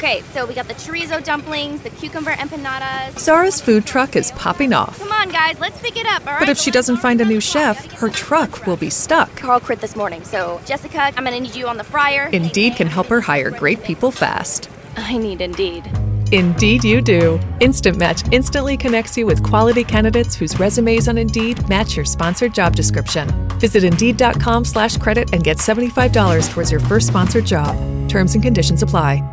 Okay, so we got the chorizo dumplings, the cucumber empanadas. Zara's food truck is popping off. Come on, guys, let's pick it up, all right? But if she doesn't find a new chef, her truck will be stuck. Carl quit this morning, so Jessica, I'm gonna need you on the fryer. Indeed can help her hire great people fast. I need Indeed. Indeed you do. Instant Match instantly connects you with quality candidates whose resumes on Indeed match your sponsored job description. Visit Indeed.com/credit and get $75 towards your first sponsored job. Terms and conditions apply.